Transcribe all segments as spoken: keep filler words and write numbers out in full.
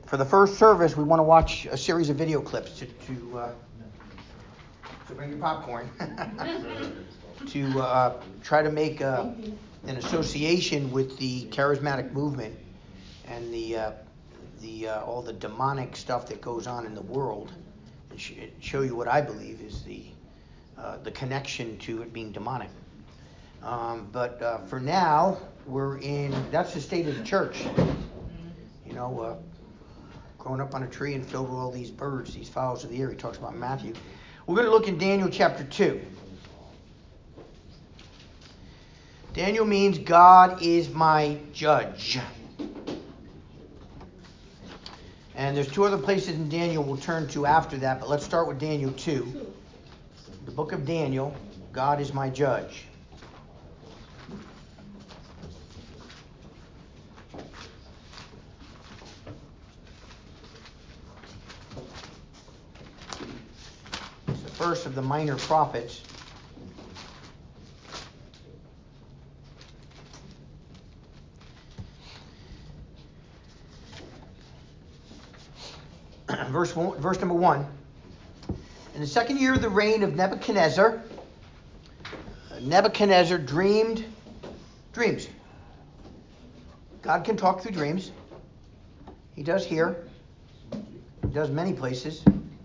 for the first service, we want to watch a series of video clips to, to uh, so bring your popcorn, to uh, try to make uh, an association with the charismatic movement and the uh, the uh, all the demonic stuff that goes on in the world, and sh- show you what I believe is the uh, the connection to it being demonic. Um, but uh, for now, we're in, that's the state of the church. You know, uh, growing up on a tree and filled with all these birds, these fowls of the air. He talks about Matthew. We're going to look in Daniel chapter two. Daniel means God is my judge. And there's two other places in Daniel we'll turn to after that, but let's start with Daniel two. The book of Daniel, God is my judge. It's the first of the minor prophets. Verse one, verse number one. In the second year of the reign of Nebuchadnezzar, Nebuchadnezzar dreamed dreams. God can talk through dreams. He does here. He does many places.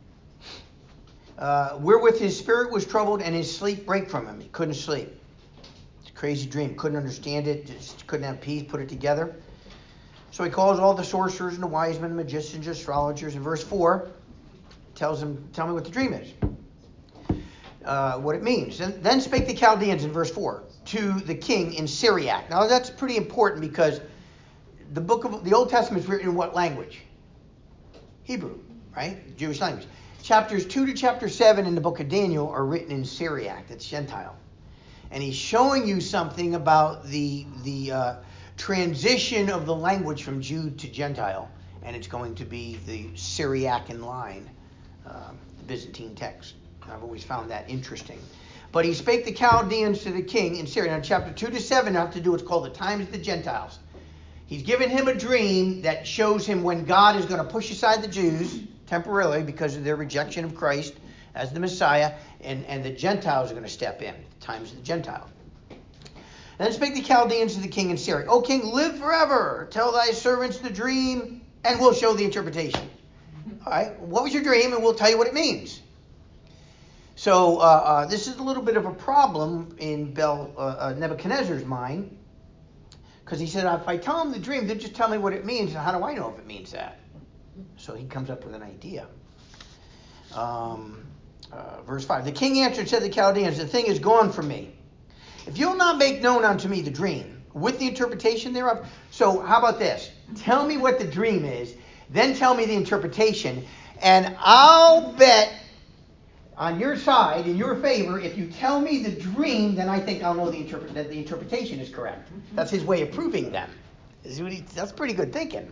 Uh, wherewith his spirit was troubled and his sleep brake from him. He couldn't sleep. It's a crazy dream. Couldn't understand it. Just couldn't have peace. Put it together. So he calls all the sorcerers and the wise men, magicians, astrologers. In verse four, tells them, tell me what the dream is. Uh, what it means. And then spake the Chaldeans in verse four to the king in Syriac. Now that's pretty important because the book of the Old Testament is written in what language? Hebrew, right? Jewish language. Chapters two to chapter seven in the book of Daniel are written in Syriac. That's Gentile. And he's showing you something about the the uh, transition of the language from Jew to Gentile, and it's going to be the Syriacan line, uh, the Byzantine text. I've always found that interesting. But he spake the Chaldeans to the king in Syria. Now, chapter two to seven have to do what's called the times of the Gentiles. He's given him a dream that shows him when God is going to push aside the Jews temporarily because of their rejection of Christ as the Messiah, and, and the Gentiles are going to step in, the times of the Gentiles. Then spake the Chaldeans to the king in Syria, O king, live forever. Tell thy servants the dream, and we'll show the interpretation. All right, what was your dream, and we'll tell you what it means. So uh, uh, this is a little bit of a problem in Bel, uh, uh, Nebuchadnezzar's mind, because he said, if I tell him the dream, they'll just tell me what it means, and how do I know if it means that? So he comes up with an idea. Um, uh, verse five, the king answered, said to the Chaldeans, the thing is gone from me. If you'll not make known unto me the dream, with the interpretation thereof. So how about this? Tell me what the dream is, then tell me the interpretation, and I'll bet on your side, in your favor, if you tell me the dream, then I think I'll know the interpret- that the interpretation is correct. That's his way of proving them. That's pretty good thinking.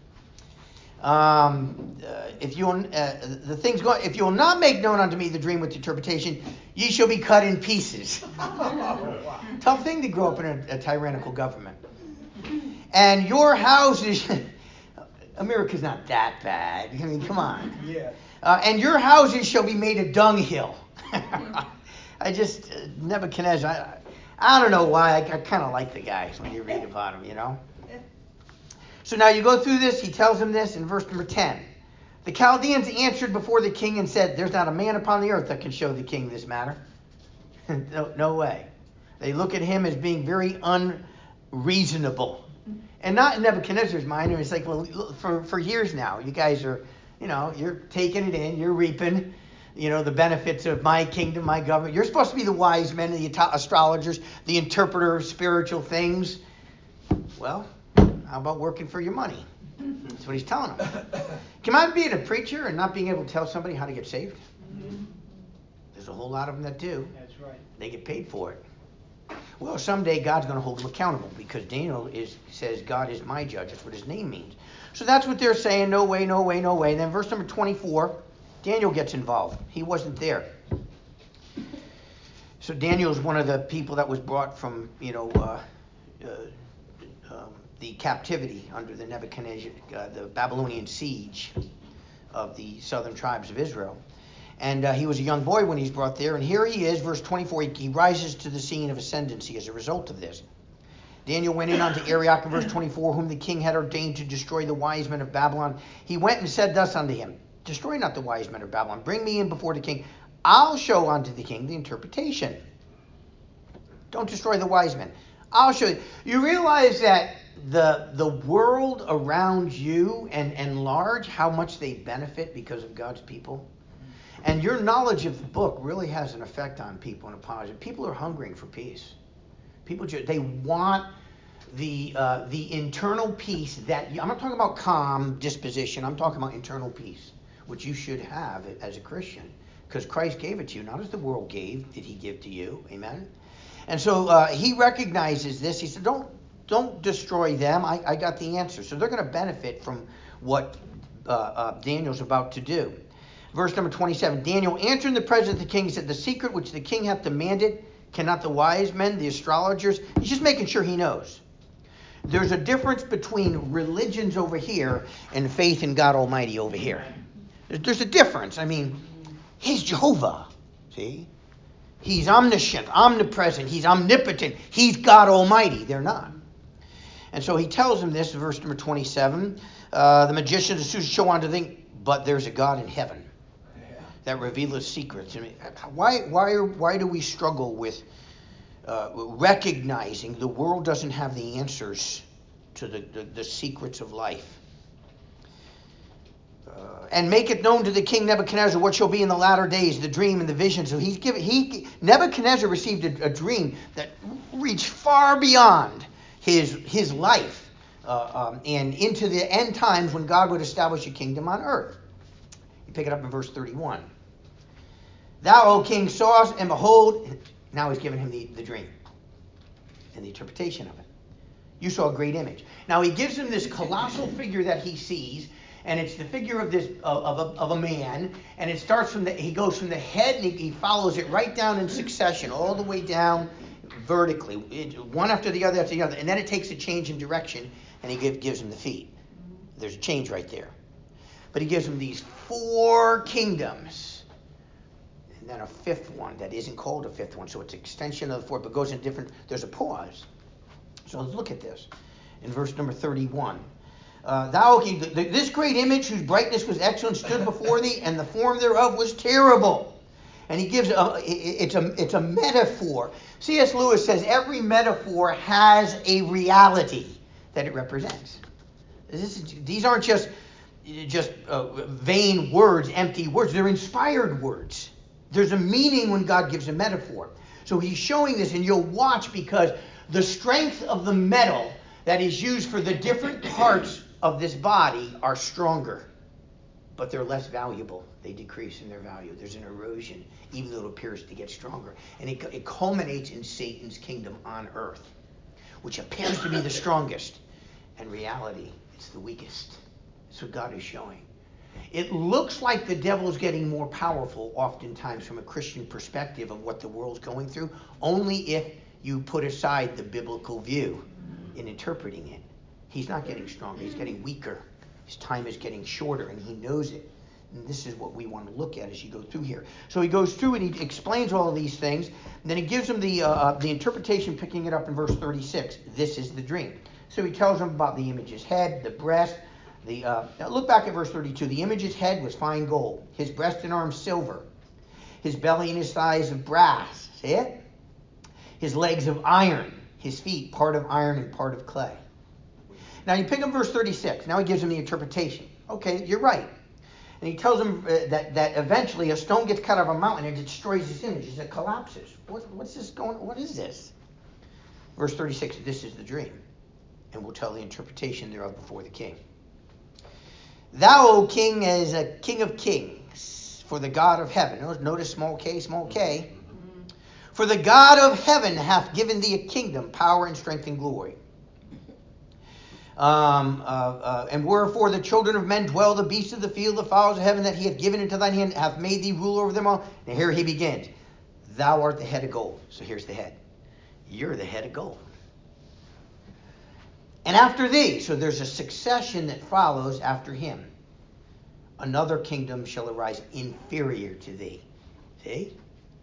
Um, uh, if you uh, the thing's going, if you will not make known unto me the dream with the interpretation, ye shall be cut in pieces. Tough thing to grow up in a, a tyrannical government. And your houses, America's not that bad. I mean, come on. Yeah. Uh, and your houses shall be made a dunghill. I just uh, Nebuchadnezzar. I, I don't know why. I, I kind of like the guys when you read about him, you know. So now you go through this, he tells him this in verse number ten. The Chaldeans answered before the king and said, there's not a man upon the earth that can show the king this matter. no, no way. They look at him as being very unreasonable. And not in Nebuchadnezzar's mind, it's like, well, for, for years now, you guys are, you know, you're taking it in, you're reaping, you know, the benefits of my kingdom, my government. You're supposed to be the wise men, the astrologers, the interpreter of spiritual things. Well, how about working for your money? That's what he's telling them. Can I be a preacher and not being able to tell somebody how to get saved? Mm-hmm. There's a whole lot of them that do. That's right. They get paid for it. Well, someday God's going to hold them accountable because Daniel is says God is my judge. That's what his name means. So that's what they're saying. No way, no way, no way. And then verse number twenty-four, Daniel gets involved. He wasn't there. So Daniel's one of the people that was brought from, you know, uh, uh, um, the the captivity under the Nebuchadnezzar, uh, the Babylonian siege of the southern tribes of Israel. And uh, he was a young boy when he's brought there. And here he is, verse twenty-four, he, he rises to the scene of ascendancy as a result of this. Daniel went in unto Arioch in verse twenty-four, whom the king had ordained to destroy the wise men of Babylon. He went and said thus unto him, destroy not the wise men of Babylon. Bring me in before the king. I'll show unto the king the interpretation. Don't destroy the wise men. I'll show you. You realize that the the world around you and, and large, how much they benefit because of God's people? And your knowledge of the book really has an effect on people in a positive. People are hungering for peace. People just, they want the uh, the internal peace that you, I'm not talking about calm disposition. I'm talking about internal peace, which you should have as a Christian, because Christ gave it to you, not as the world gave. Did He give to you? Amen. And so uh, he recognizes this. He said, "Don't don't destroy them. I, I got the answer." So they're going to benefit from what uh, uh, Daniel's about to do. Verse number twenty-seven, Daniel answering the presence of the king said, the secret which the king hath demanded, cannot the wise men, the astrologers, he's just making sure he knows. There's a difference between religions over here and faith in God Almighty over here. There's a difference. I mean, he's Jehovah, see? He's omniscient, omnipresent, he's omnipotent, he's God Almighty. They're not. And so he tells him this, verse number twenty-seven, uh, the magicians of Susa show unto thee, but there's a God in heaven that revealeth secrets. I mean, why, why, why do we struggle with uh, recognizing the world doesn't have the answers to the, the, the secrets of life? Uh, and make it known to the king Nebuchadnezzar what shall be in the latter days, the dream and the vision. So he's given. He Nebuchadnezzar received a, a dream that reached far beyond his his life uh, um, and into the end times when God would establish a kingdom on earth. You pick it up in verse thirty-one. Thou, O king, sawest, and behold, now he's giving him the, the dream and the interpretation of it. You saw a great image. Now he gives him this colossal figure that he sees, and it's the figure of this of, of, a, of a man, and it starts from the, he goes from the head, and he, he follows it right down in succession, all the way down vertically, it, one after the other after the other, and then it takes a change in direction, and he give, gives him the feet. There's a change right there. But he gives him these four kingdoms. And then a fifth one that isn't called a fifth one. So it's an extension of the fourth, but goes in different. There's a pause. So let's look at this. In verse number thirty-one. Uh, Thou, king, this great image whose brightness was excellent stood before thee, and the form thereof was terrible. And he gives, a, it's, a, it's a metaphor. C S Lewis says every metaphor has a reality that it represents. This is, these aren't just, just uh, vain words, empty words. They're inspired words. There's a meaning when God gives a metaphor. So he's showing this, and you'll watch, because the strength of the metal that is used for the different parts of this body are stronger, but they're less valuable. They decrease in their value. There's an erosion, even though it appears to get stronger. And it, it culminates in Satan's kingdom on earth, which appears to be the strongest. In reality, it's the weakest. That's what God is showing. It looks like the devil's getting more powerful oftentimes from a Christian perspective of what the world's going through, only if you put aside the biblical view in interpreting it. He's not getting stronger. He's getting weaker. His time is getting shorter, and he knows it. And this is what we want to look at as you go through here. So he goes through and he explains all of these things. And then he gives him the, uh, the interpretation, picking it up in verse thirty-six. This is the dream. So he tells him about the image's head, the breast. The uh, now look back at verse thirty-two. The image's head was fine gold, his breast and arms silver, his belly and his thighs of brass. See it? His legs of iron, his feet part of iron and part of clay. Now you pick up verse thirty-six. Now he gives him the interpretation. Okay, you're right. And he tells him uh, that, that eventually a stone gets cut out of a mountain and it destroys his images. It collapses. What, what's this going? What is this? Verse thirty-six. This is the dream, and we'll tell the interpretation thereof before the king. Thou, O king, as a king of kings, for the God of heaven. Notice small k, small k. For the God of heaven hath given thee a kingdom, power, and strength, and glory. Um, uh, uh, and wherefore the children of men dwell, the beasts of the field, the fowls of heaven, that he hath given into thine hand, hath made thee ruler over them all. And here he begins. Thou art the head of gold. So here's the head. You're the head of gold. And after thee, so there's a succession that follows after him. Another kingdom shall arise inferior to thee. See?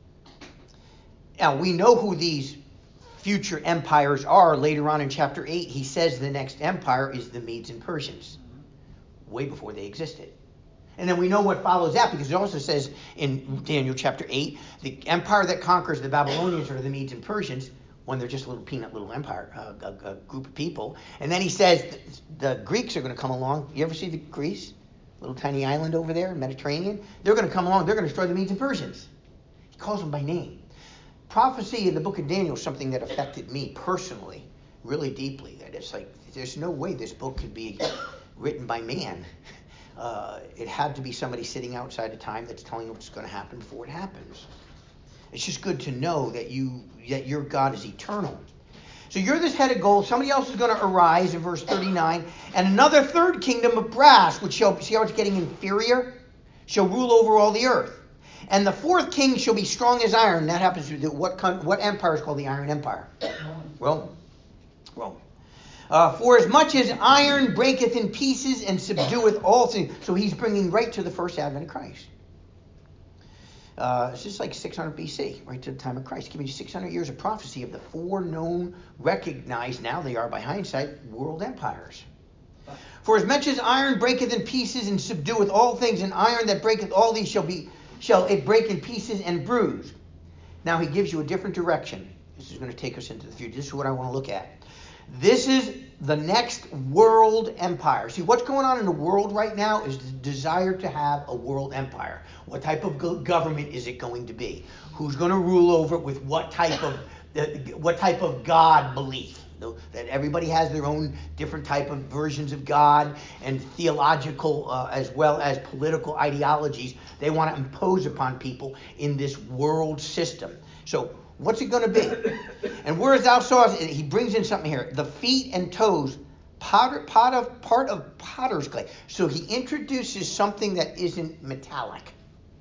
Now, we know who these future empires are. Later on in chapter eight, he says the next empire is the Medes and Persians, way before they existed. And then we know what follows that, because it also says in Daniel chapter eight, the empire that conquers the Babylonians or the Medes and Persians, when they're just a little peanut little empire, uh, a, a group of people. And then he says the Greeks are going to come along. You ever see the Greece? Little tiny island over there, Mediterranean? They're going to come along. They're going to destroy the Medes and Persians. He calls them by name. Prophecy in the book of Daniel is something that affected me personally, really deeply. That it's like, there's no way this book could be written by man. Uh, it had to be somebody sitting outside of time that's telling you what's going to happen before it happens. It's just good to know that you that your God is eternal. So you're this head of gold. Somebody else is going to arise in verse thirty-nine. And another third kingdom of brass, which shall, see how it's getting inferior? Shall rule over all the earth. And the fourth king shall be strong as iron. That happens to do what, what empire is called the Iron Empire? Rome. Rome. Uh, for as much as iron breaketh in pieces and subdueth all things. So he's bringing right to the first advent of Christ. Uh, it's just like six hundred B C, right to the time of Christ, giving you six hundred years of prophecy of the four known, recognized, now they are by hindsight, world empires. For as much as iron breaketh in pieces and subdueth all things, and iron that breaketh all these shall be shall it break in pieces and bruise. Now he gives you a different direction. This is going to take us into the future. This is what I want to look at. This is the next world empire. See, what's going on in the world right now is the desire to have a world empire. What type of go- government is it going to be? Who's going to rule over it with what type of uh, what type of God belief? That everybody has their own different type of versions of God and theological uh, as well as political ideologies they want to impose upon people in this world system. So what's it going to be? And whereas thou sawest, he brings in something here, the feet and toes, potter, pot of, part of potter's clay. So he introduces something that isn't metallic.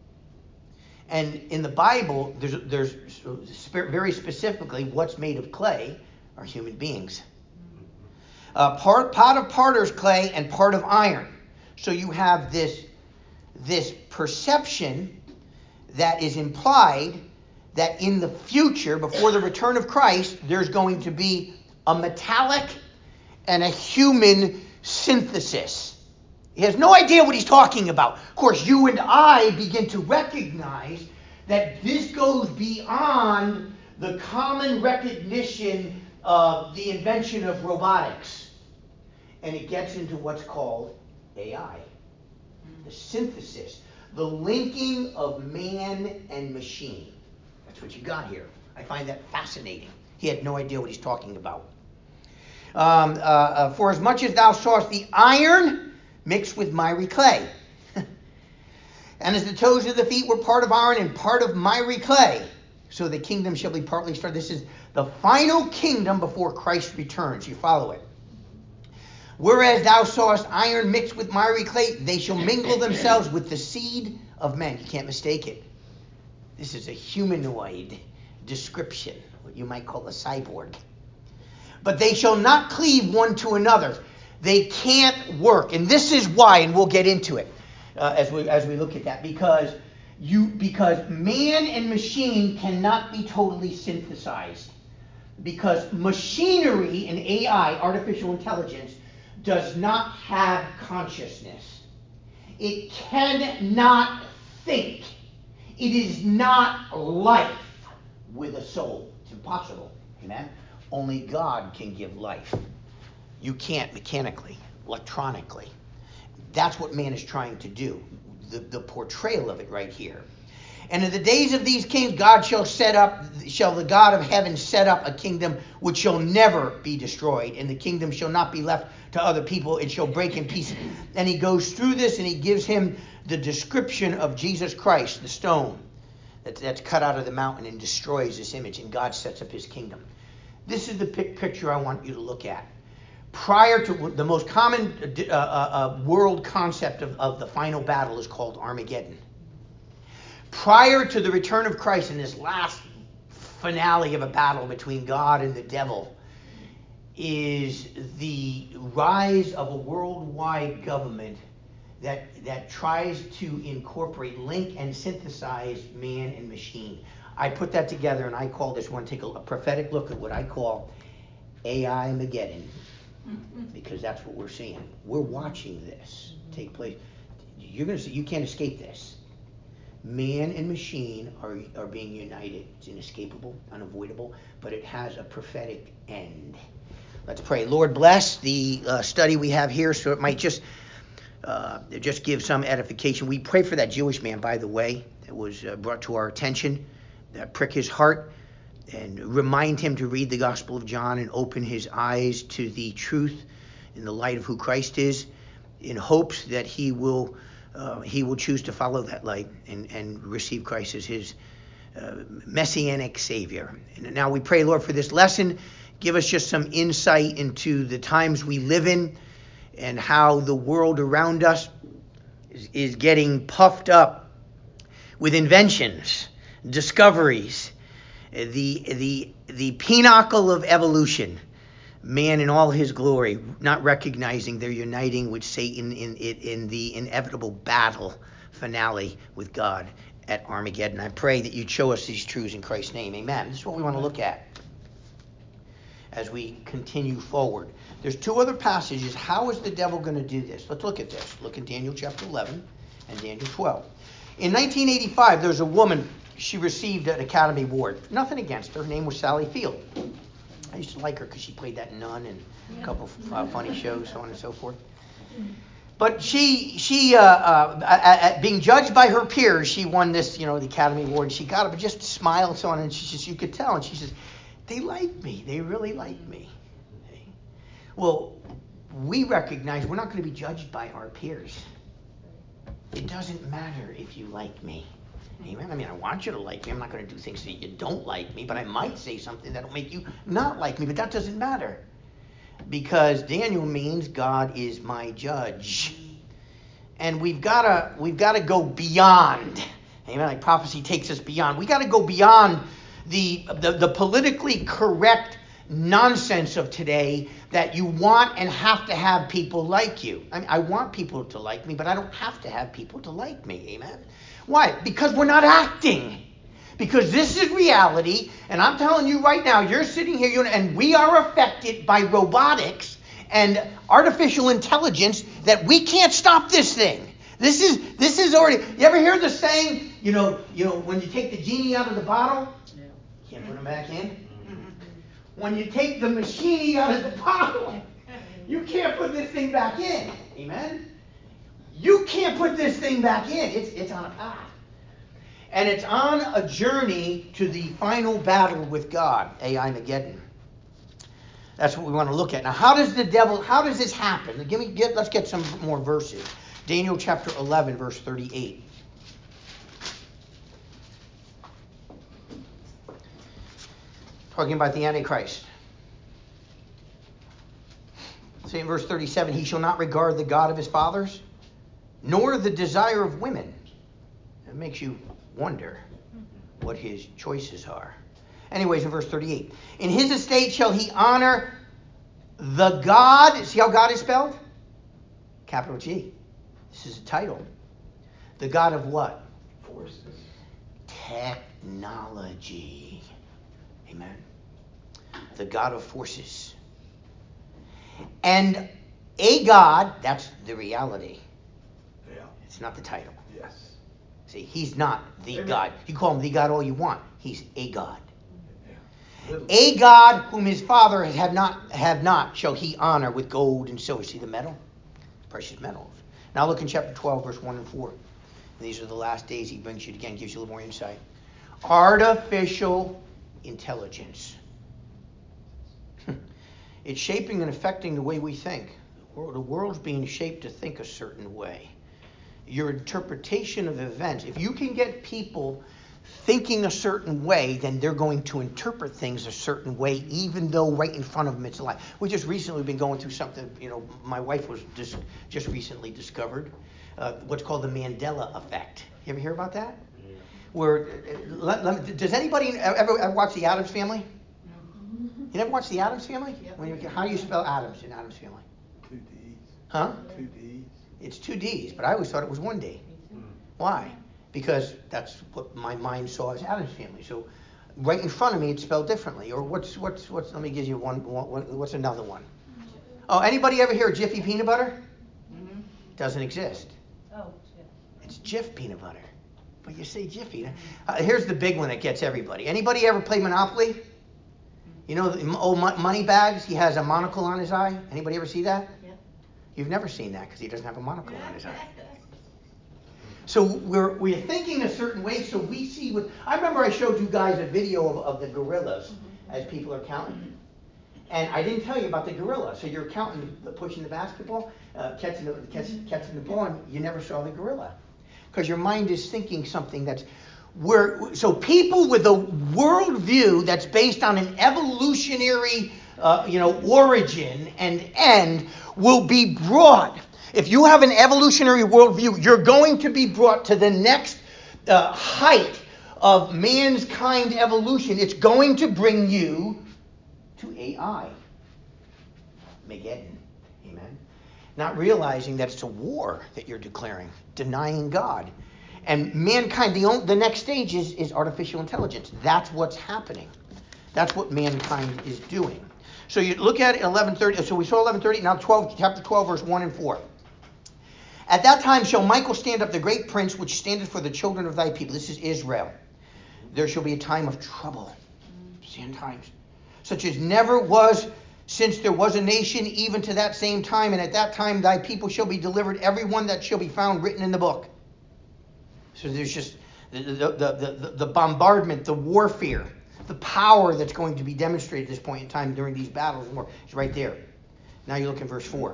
And in the Bible, there's, there's very specifically what's made of clay are human beings. Uh, part, pot of potter's clay and part of iron. So you have this, this perception that is implied that in the future, before the return of Christ, there's going to be a metallic and a human synthesis. He has no idea what he's talking about. Of course, you and I begin to recognize that this goes beyond the common recognition of the invention of robotics. And it gets into what's called A I. The synthesis, the linking of man and machine. That's what you got here. I find that fascinating. He had no idea what he's talking about. Um, uh, uh, for as much as thou sawest the iron mixed with miry clay, and as the toes of the feet were part of iron and part of miry clay, so the kingdom shall be partly started. This is the final kingdom before Christ returns. You follow it. Whereas thou sawest iron mixed with miry clay, they shall mingle themselves with the seed of men. You can't mistake it. This is a humanoid description, what you might call a cyborg. But they shall not cleave one to another. They can't work. And this is why, and we'll get into it uh, as we as we look at that, because you because man and machine cannot be totally synthesized. Because machinery and A I, artificial intelligence, does not have consciousness. It cannot think. It is not life with a soul. It's impossible. Amen? Only God can give life. You can't mechanically, electronically. That's what man is trying to do. The, the portrayal of it right here. And in the days of these kings, God shall set up, shall the God of heaven set up a kingdom which shall never be destroyed, and the kingdom shall not be left to other people. It shall break in pieces. And he goes through this, and he gives him the description of Jesus Christ, the stone that, that's cut out of the mountain and destroys this image, and God sets up his kingdom. This is the picture I want you to look at. Prior to the most common uh, uh, world concept of, of the final battle is called Armageddon. Prior to the return of Christ in this last finale of a battle between God and the devil, is the rise of a worldwide government that that tries to incorporate, link, and synthesize man and machine. I put that together and I call this one, take a, a prophetic look at what I call A I Mageddon, because that's what we're seeing. We're watching this take place. You're gonna see, you can't escape this. Man and machine are are being united. It's inescapable, unavoidable, but it has a prophetic end. Let's pray. Lord, bless the uh, study we have here, so it might just uh, just give some edification. We pray for that Jewish man, by the way, that was uh, brought to our attention, that prick his heart and remind him to read the Gospel of John and open his eyes to the truth in the light of who Christ is, in hopes that he will uh, he will choose to follow that light and, and receive Christ as his uh, messianic Savior. And now we pray, Lord, for this lesson. Give us just some insight into the times we live in and how the world around us is, is getting puffed up with inventions, discoveries, the the the pinnacle of evolution, man in all his glory, not recognizing they're uniting with Satan in in, in the inevitable battle finale with God at Armageddon. I pray that you show us these truths in Christ's name. Amen. This is what we want to look at as we continue forward. There's two other passages. How is the devil going to do this? Let's look at this. Look in Daniel chapter eleven and Daniel twelve. In nineteen eighty-five, there's a woman. She received an Academy Award. Nothing against her. Her name was Sally Field. I used to like her because she played that nun and a couple of uh, funny shows, so on and so forth. But she, she, uh, uh, at, at being judged by her peers, she won this, you know, the Academy Award. And she got it, but just smiled and so on. And she says, you could tell. And she says, they like me. They really like me. Okay. Well, we recognize we're not going to be judged by our peers. It doesn't matter if you like me. Amen. I mean, I want you to like me. I'm not going to do things that you don't like me, but I might say something that'll make you not like me. But that doesn't matter, because Daniel means God is my judge, and we've got to we've got to go beyond. Amen. Like prophecy takes us beyond. We got to go beyond the, the the politically correct nonsense of today that you want and have to have people like you. I mean, I want people to like me, but I don't have to have people to like me. Amen. Why? Because we're not acting. Because this is reality, and I'm telling you right now, you're sitting here, you know, and we are affected by robotics and artificial intelligence that we can't stop this thing. This is this is already. You ever hear the saying? You know, you know, when you take the genie out of the bottle, you can't put him back in. When you take the machine out of the bottle, you can't put this thing back in. Amen. You can't put this thing back in. It's it's on a path. And it's on a journey to the final battle with God, A I Mageddon. That's what we want to look at. Now, how does the devil, how does this happen? Give me, get, let's get some more verses. Daniel chapter eleven, verse thirty-eight. Talking about the Antichrist. Say in verse thirty-seven, he shall not regard the God of his fathers, nor the desire of women. It makes you wonder what his choices are. Anyways, in verse thirty-eight, in his estate shall he honor the God. See how God is spelled? Capital G. This is a title. The God of what? Forces. Technology. Amen. The God of forces. And a God, that's the reality. Yeah. It's not the title. Yes. See, he's not the Amen. God. You call him the God all you want. He's a God. Yeah. A God whom his father have not have not shall he honor with gold and silver. See the metal? Precious metals. Now look in chapter twelve, verse one and four. And these are the last days. He brings you again, gives you a little more insight. Artificial intelligence. It's shaping and affecting the way we think. The world's being shaped to think a certain way. Your interpretation of events, if you can get people thinking a certain way, then they're going to interpret things a certain way, even though right in front of them it's a lie. We just recently been going through something, you know, my wife was just, just recently discovered, uh, what's called the Mandela effect. You ever hear about that? Yeah. Where, let, let, does anybody ever, ever watch The Addams Family? You never watched the Addams Family? Yep. When you, how do you spell Addams in Addams Family? Two D's. Huh? Two D's. It's two D's, but I always thought it was one D. Why? Because that's what my mind saw as Addams Family. So right in front of me, it's spelled differently. Or what's what's what's? Let me give you one. one what's another one? Oh, anybody ever hear of Jiffy peanut butter? Mm-hmm. Doesn't exist. Oh, It's Jif peanut butter. But you say Jiffy. Uh, here's the big one that gets everybody. Anybody ever play Monopoly? You know the old money bags? He has a monocle on his eye. Anybody ever see that? Yeah. You've never seen that because he doesn't have a monocle on his eye. So we're we're thinking a certain way. So we see what I remember. I showed you guys a video of, of the gorillas mm-hmm. as people are counting, and I didn't tell you about the gorilla. So you're counting, the, pushing the basketball, uh, catching the catch, catching the ball, and you never saw the gorilla because your mind is thinking something that's where. So people with a worldview that's based on an evolutionary, uh, you know, origin and end will be brought. If you have an evolutionary worldview, you're going to be brought to the next uh, height of mankind evolution. It's going to bring you to A I. Mageddon. Amen. Not realizing that it's a war that you're declaring, denying God. And mankind, the, only, the next stage is, is artificial intelligence. That's what's happening. That's what mankind is doing. So you look at eleven thirty. So we saw eleven thirty. Now twelve, chapter twelve, verse one and four. At that time shall Michael stand up, the great prince, which standeth for the children of thy people. This is Israel. There shall be a time of trouble. Sand times. Such as never was since there was a nation, even to that same time. And at that time thy people shall be delivered, every one that shall be found written in the book. So there's just the, the, the, the, the bombardment, the warfare, the power that's going to be demonstrated at this point in time during these battles and war is right there. Now you look in verse four.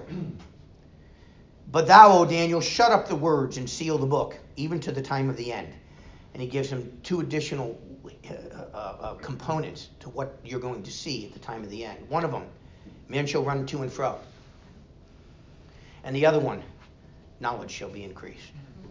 But thou, O Daniel, shut up the words and seal the book, even to the time of the end. And he gives him two additional uh, uh, uh, components to what you're going to see at the time of the end. One of them, men shall run to and fro. And the other one, knowledge shall be increased.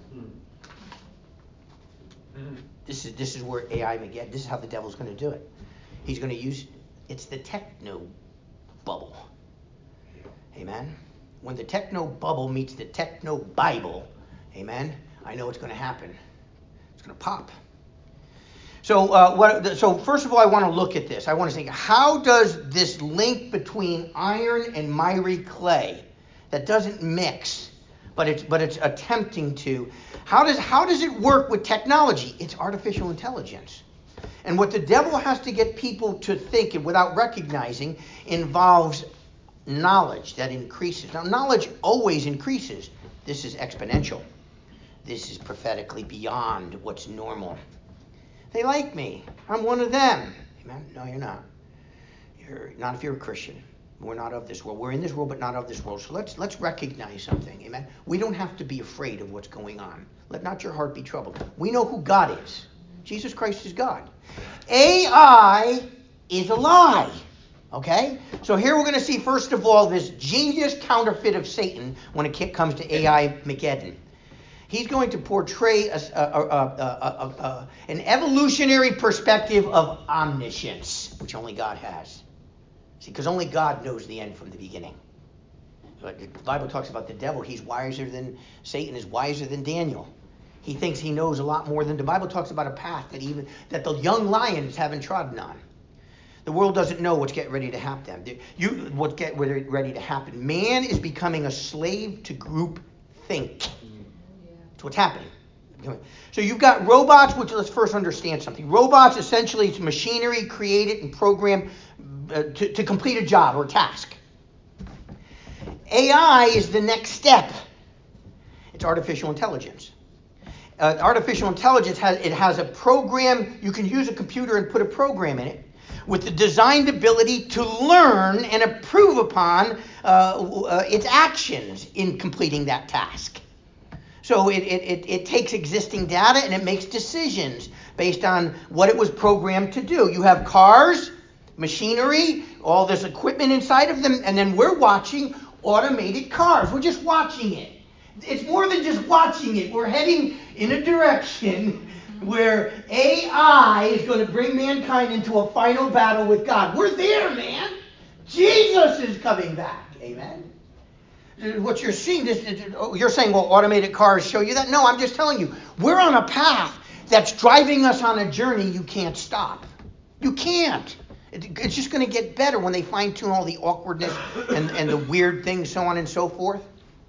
This is this is where A I may get. This is how the devil's going to do it. He's going to use, it's the techno bubble. Amen. When the techno bubble meets the techno Bible, amen, I know what's going to happen. It's going to pop. So, uh, what, so first of all, I want to look at this. I want to think, how does this link between iron and miry clay that doesn't mix, but it's but it's attempting to, how does how does it work with technology? It's artificial intelligence. And what the devil has to get people to think without recognizing involves knowledge that increases. Now, knowledge always increases. This is exponential. This is prophetically beyond what's normal. They like me. I'm one of them. Amen? No, you're not. You're not if you're a Christian. We're not of this world. We're in this world, but not of this world. So let's let's recognize something. Amen? We don't have to be afraid of what's going on. Let not your heart be troubled. We know who God is. Jesus Christ is God. A I is a lie. Okay? So here we're going to see, first of all, this genius counterfeit of Satan when it comes to A I Mageddon. He's going to portray a, a, a, a, a, a, an evolutionary perspective of omniscience, which only God has. See, because only God knows the end from the beginning. But the Bible talks about the devil. He's wiser than, Satan is wiser than Daniel. He thinks he knows a lot more than, the Bible talks about a path that even, that the young lions haven't trodden on. The world doesn't know what's getting ready to happen. You, what's getting ready to happen. Man is becoming a slave to group think. That's what's happening. So you've got robots, which let's first understand something. Robots, essentially, it's machinery created and programmed uh, to, to complete a job or a task. A I is the next step. It's artificial intelligence. Uh, artificial intelligence has it has a program. You can use a computer and put a program in it with the designed ability to learn and improve upon uh, uh, its actions in completing that task. So it, it, it, it takes existing data and it makes decisions based on what it was programmed to do. You have cars, machinery, all this equipment inside of them, and then we're watching automated cars. We're just watching it. It's more than just watching it. We're heading in a direction where A I is going to bring mankind into a final battle with God. We're there, man. Jesus is coming back. Amen. What you're seeing, this, you're saying, well, automated cars show you that? No, I'm just telling you, we're on a path that's driving us on a journey you can't stop. You can't. It's just going to get better when they fine-tune all the awkwardness and, and the weird things, so on and so forth.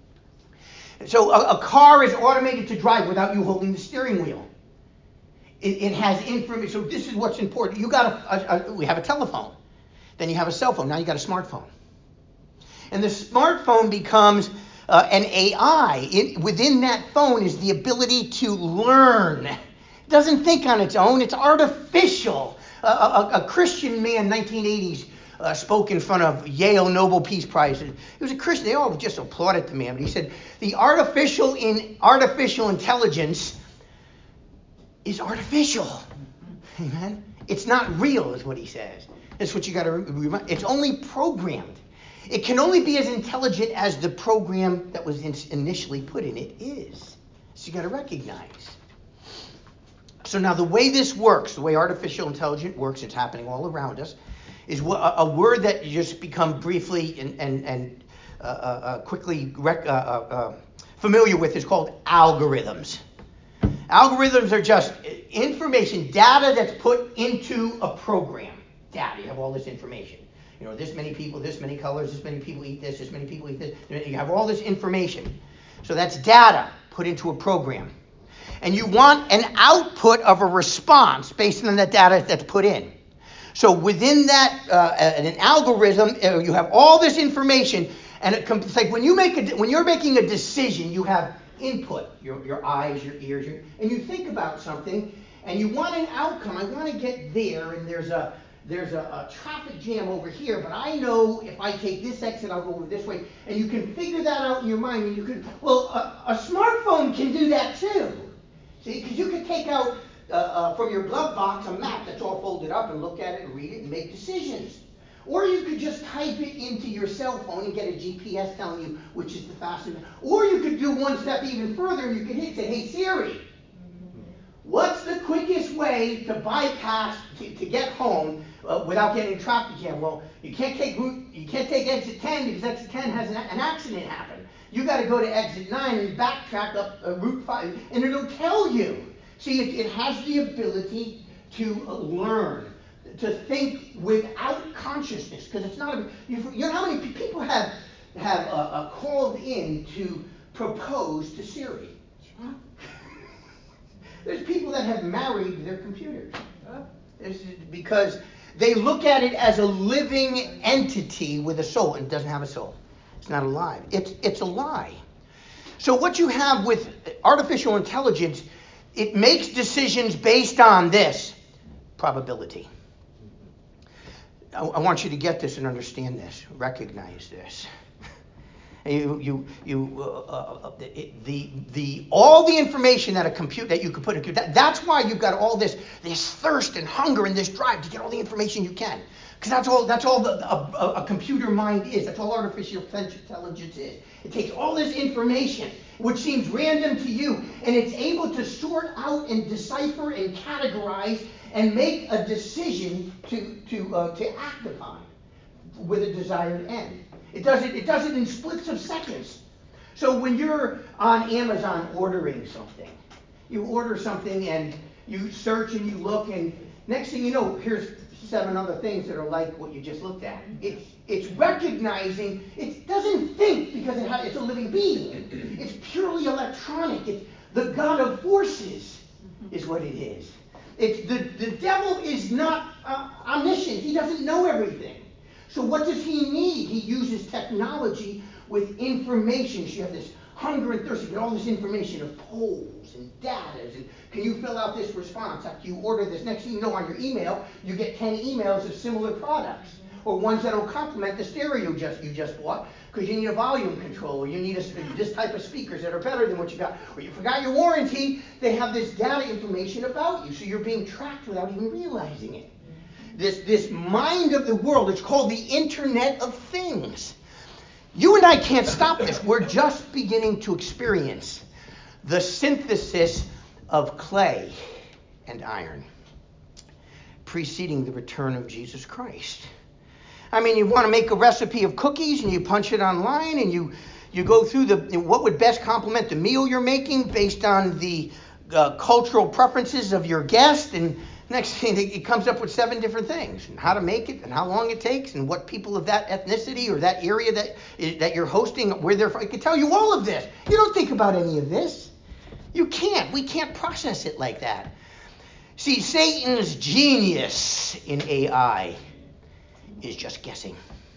So a, a car is automated to drive without you holding the steering wheel. It, it has information. So this is what's important. You got a, a, a, we have a telephone. Then you have a cell phone. Now you got a smartphone. And the smartphone becomes uh, an A I. It, within that phone is the ability to learn. It doesn't think on its own. It's artificial. Uh, a, a Christian man, nineteen eighties, uh, spoke in front of Yale Nobel Peace Prize. He was a Christian. They all just applauded the man. But he said, the artificial in artificial intelligence is artificial. Amen? It's not real, is what he says. That's what you got to remember. It's only programmed. It can only be as intelligent as the program that was in initially put in it is. So you got to recognize. So now the way this works, the way artificial intelligence works, it's happening all around us, is a, a word that you just become briefly and, and, and uh, uh, quickly rec- uh, uh, familiar with is called algorithms. Algorithms are just information, data that's put into a program. Data, you have all this information. You know, this many people, this many colors, this many people eat this, this many people eat this. You have all this information. So that's data put into a program. And you want an output of a response based on the data that's put in. So within that, uh, an algorithm, uh, you have all this information, and it com- it's like when you make a, when you're making a decision, you have input, your your eyes, your ears, your, and you think about something, and you want an outcome. I want to get there, and there's a there's a, a traffic jam over here, but I know if I take this exit, I'll go over this way, and you can figure that out in your mind, and you can. Well, a, a smartphone can do that too. See, because you could take out uh, uh, from your glove box a map that's all folded up and look at it and read it and make decisions. Or you could just type it into your cell phone and get a G P S telling you which is the fastest. Or you could do one step even further and you could hit say, hey Siri, what's the quickest way to bypass, to, to get home uh, without getting traffic jam? Well, you can't take route, you can't take exit ten because exit ten has an, an accident happen. You got to go to exit nine and backtrack up uh, route five, and it'll tell you. See, it, it has the ability to uh, learn, to think without consciousness, because it's not. A, you, you know how many people have have uh, uh, called in to propose to Siri? There's people that have married their computers. It's because they look at it as a living entity with a soul, and it doesn't have a soul. It's not alive. It's it's a lie. So what you have with artificial intelligence, it makes decisions based on this probability. I, I want you to get this and understand this, recognize this. You you you uh, uh, it, the the all the information that a compute that you could put in that, that's why you've got all this this thirst and hunger and this drive to get all the information you can, because that's all that's all the, a, a computer mind is. That's all artificial intelligence is. It takes all this information which seems random to you, and it's able to sort out and decipher and categorize and make a decision to to uh, to act upon with a desired end. It does it, it does it in splits of seconds. So when you're on Amazon ordering something, you order something and you search and you look, and next thing you know, here's seven other things that are like what you just looked at. It's it's recognizing, it doesn't think because it ha- it's a living being. It's purely electronic. It's the God of forces is what it is. It's the, the devil is not uh, omniscient. He doesn't know everything. So what does he need? He uses technology with information. So you have this hunger and thirst. You get all this information of polls and data. And can you fill out this response after you order this? Next thing you know, on your email, you get ten emails of similar products, or ones that will complement the stereo just you just bought because you need a volume control, or you need a, this type of speakers that are better than what you got, or you forgot your warranty. They have this data information about you, so you're being tracked without even realizing it. This, this mind of the world, it's called the Internet of Things. You and I can't stop this. We're just beginning to experience the synthesis of clay and iron, preceding the return of Jesus Christ. I mean, you want to make a recipe of cookies and you punch it online and you, you go through the what would best complement the meal you're making based on the uh, cultural preferences of your guest, and next thing it comes up with seven different things, and how to make it and how long it takes and what people of that ethnicity or that area that that you're hosting, where they're from. I can tell you all of this. You don't think about any of this. You can't. We can't process it like that. See, Satan's genius in A I is just guessing,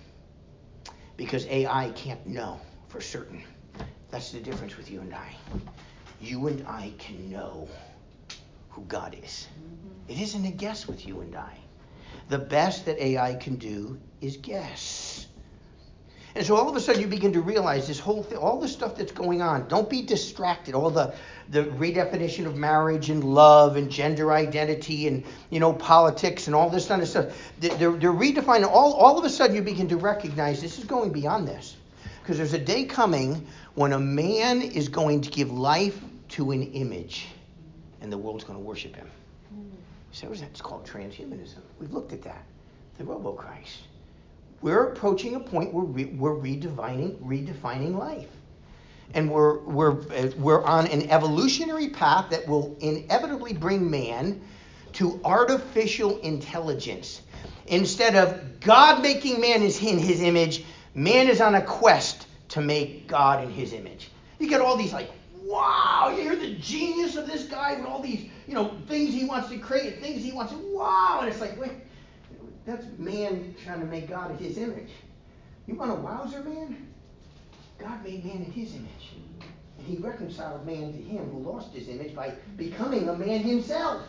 because A I can't know for certain. That's the difference with you and I. You and I can know who God is. It isn't a guess with you and I. The best that A I can do is guess. And so all of a sudden you begin to realize this whole thing, all the stuff that's going on. Don't be distracted. All the, the redefinition of marriage and love and gender identity and, you know, politics and all this kind of stuff. They're, they're redefining. All, all of a sudden you begin to recognize this is going beyond this. Because there's a day coming when a man is going to give life to an image and the world's going to worship him. So that's called transhumanism. We've looked at that. The Robo-Christ. We're approaching a point where we, we're redefining redefining life, and we're we're we're on an evolutionary path that will inevitably bring man to artificial intelligence. Instead of God making man in his image, man is on a quest to make God in his image. You get all these like, wow, you hear the genius of this guy with all these, you know, things he wants to create, things he wants to, wow, and it's like, wait. That's man trying to make God in his image. You want a wowzer, man? God made man in his image. And he reconciled man to him who lost his image by becoming a man himself.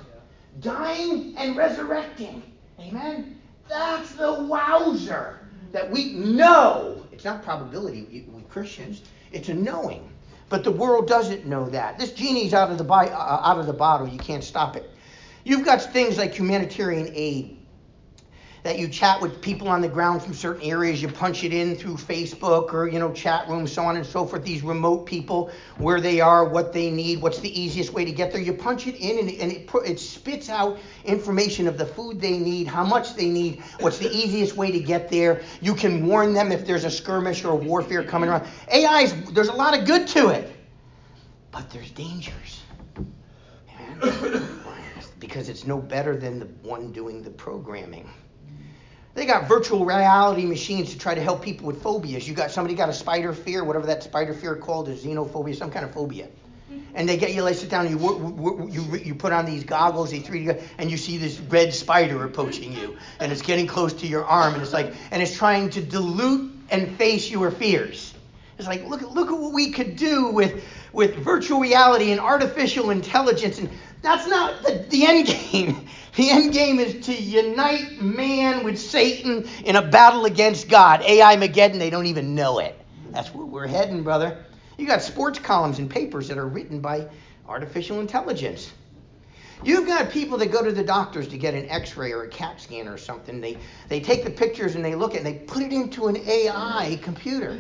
Dying and resurrecting. Amen? That's the wowzer that we know. It's not probability with Christians. It's a knowing. But the world doesn't know that. This genie's out of the, bi- uh, out of the bottle. You can't stop it. You've got things like humanitarian aid, that you chat with people on the ground from certain areas, you punch it in through Facebook or, you know, chat rooms, so on and so forth, these remote people, where they are, what they need, what's the easiest way to get there. You punch it in and it, and it, it spits out information of the food they need, how much they need, what's the easiest way to get there. You can warn them if there's a skirmish or a warfare coming around. A I's, there's a lot of good to it, but there's dangers. Because it's no better than the one doing the programming. They got virtual reality machines to try to help people with phobias. You got somebody got a spider fear, whatever that spider fear called, a xenophobia, some kind of phobia. And they get you, like, sit down and you you you put on these goggles, these three D, and you see this red spider approaching you, and it's getting close to your arm, and it's like, and it's trying to dilute and face your fears. It's like, look look at what we could do with with virtual reality and artificial intelligence, and that's not the, the end game. The end game is to unite man with Satan in a battle against God. A I Mageddon, they don't even know it. That's where we're heading, brother. You got sports columns and papers that are written by artificial intelligence. You've got people that go to the doctors to get an x-ray or a CAT scan or something. They they take the pictures and they look at it and they put it into an A I computer.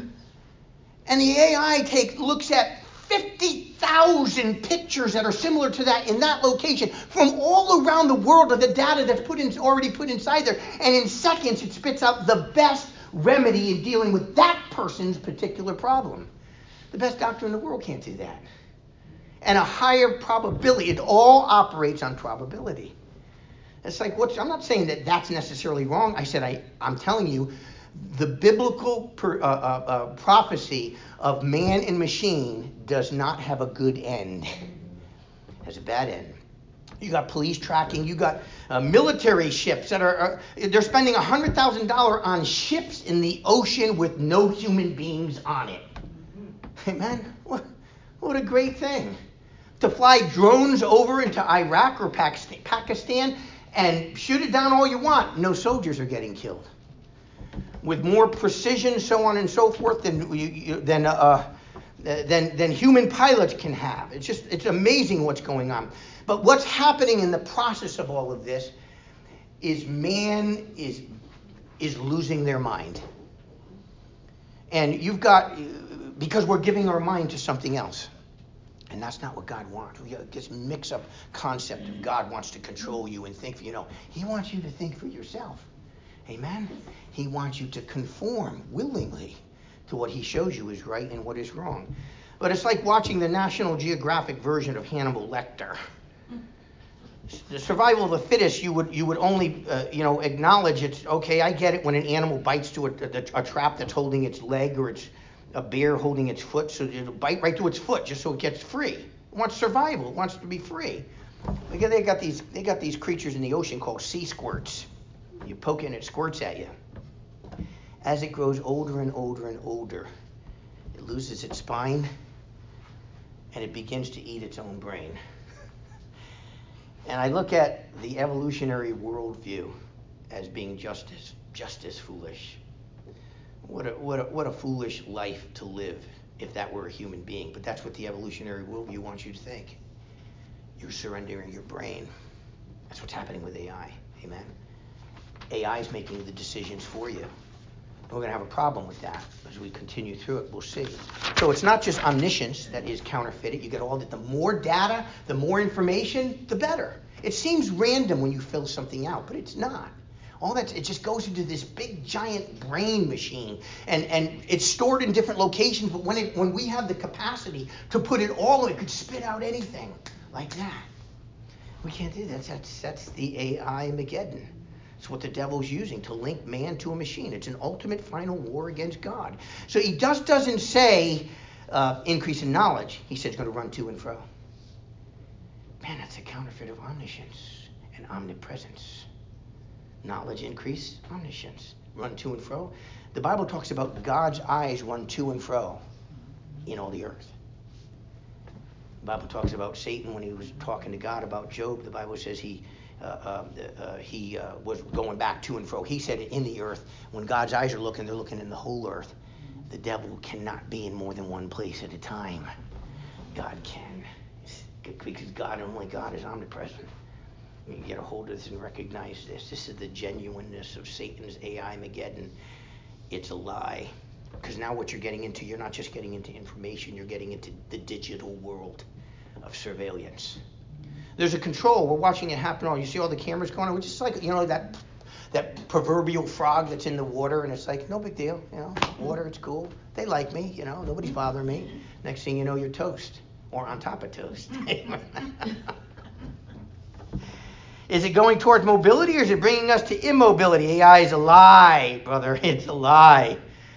And the A I take looks at fifty thousand pictures that are similar to that in that location from all around the world of the data that's put in, already put inside there. And in seconds, it spits out the best remedy in dealing with that person's particular problem. The best doctor in the world can't do that. And a higher probability. It all operates on probability. It's like, what's, I'm not saying that that's necessarily wrong. I said, I, I'm telling you, the biblical per, uh, uh, uh, prophecy of man and machine does not have a good end. It has a bad end. You got police tracking. You got uh, military ships that are, uh, they're spending one hundred thousand dollars on ships in the ocean with no human beings on it. Hey, man, what, what a great thing. To fly drones over into Iraq or Pakistan and shoot it down all you want. No soldiers are getting killed. With more precision, so on and so forth, than you, you, than uh, than than human pilots can have. It's just it's amazing what's going on. But what's happening in the process of all of this is man is is losing their mind, and you've got because we're giving our mind to something else. And that's not what God wants. We get this mix-up concept of God wants to control you and think for you. know, he wants you to think for yourself. Amen? He wants you to conform willingly to what he shows you is right and what is wrong. But it's like watching the National Geographic version of Hannibal Lecter. The survival of the fittest, you would you would only uh, you know acknowledge it's okay. I get it when an animal bites to a, a, a trap that's holding its leg, or it's a bear holding its foot, so it'll bite right to its foot just so it gets free. It wants survival. It wants to be free. Again, they got these they got these creatures in the ocean called sea squirts. You poke it and it squirts at you. As it grows older and older and older, it loses its spine and it begins to eat its own brain. And I look at the evolutionary worldview as being just as just as foolish. What a what a what a foolish life to live if that were a human being. But that's what the evolutionary worldview wants you to think. You're surrendering your brain. That's what's happening with A I. Amen. A I is making the decisions for you. We're going to have a problem with that as we continue through it. We'll see. So it's not just omniscience that is counterfeited. You get all that. The more data, the more information, the better. It seems random when you fill something out, but it's not. All that it just goes into this big giant brain machine, and and it's stored in different locations. But when it when we have the capacity to put it all, it could spit out anything like that. We can't do that. That's that's the A I Mageddon. It's what the devil's using to link man to a machine. It's an ultimate final war against God. So he just doesn't say uh, increase in knowledge. He says it's going to run to and fro. Man, that's a counterfeit of omniscience and omnipresence. Knowledge increase, omniscience. Run to and fro. The Bible talks about God's eyes run to and fro in all the earth. The Bible talks about Satan when he was talking to God about Job. The Bible says he uh, uh, uh, he uh, was going back to and fro. He said it in the earth. When God's eyes are looking, they're looking in the whole earth. The devil cannot be in more than one place at a time. God can. Because God and only God is omnipresent. You get a hold of this and recognize this. This is the genuineness of Satan's A I Mageddon. It's a lie. Because now what you're getting into, you're not just getting into information, you're getting into the digital world of surveillance. There's a control. We're watching it happen all. You see all the cameras going on, which is like, you know, that that proverbial frog that's in the water, and it's like, no big deal, you know, water, it's cool. They like me, you know, nobody's bothering me. Next thing you know, you're toast, or on top of toast. Is it going towards mobility, or is it bringing us to immobility? A I is a lie, brother. It's a lie.